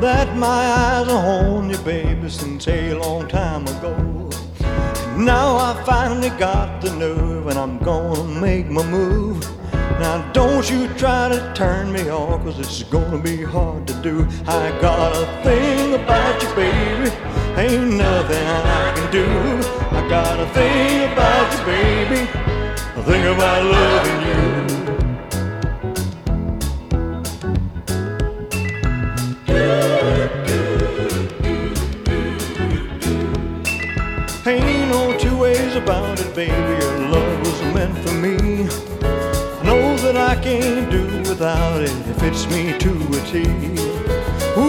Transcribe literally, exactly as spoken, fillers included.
that my eyes are on you, baby, since a long time ago. Now I finally got the nerve and I'm gonna make my move. Now don't you try to turn me off, cause it's gonna be hard to do. I got a thing about you, baby, ain't nothing I can do. I got a thing about you, baby, I think about loving you. Ain't no two ways about it, baby, your love was meant for me. I know that I can't do without it, it fits me to a T.